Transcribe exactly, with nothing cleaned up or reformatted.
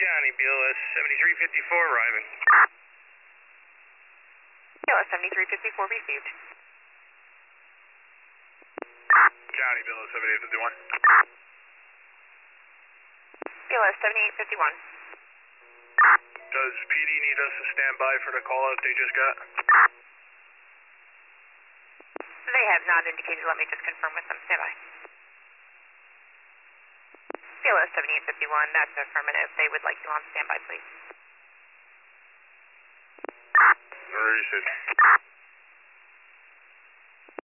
Johnny, B L S seventy-three fifty-four arriving. B L S seventy-three fifty-four received. Johnny, B L S seventy-eight fifty-one. B L S seventy-eight fifty-one. Does P D need us to stand by for the call out they just got? They have not indicated. Let me just confirm with them. Stand by. B L S seventy-eight fifty-one, that's affirmative. They would like you on standby, please. Where is it?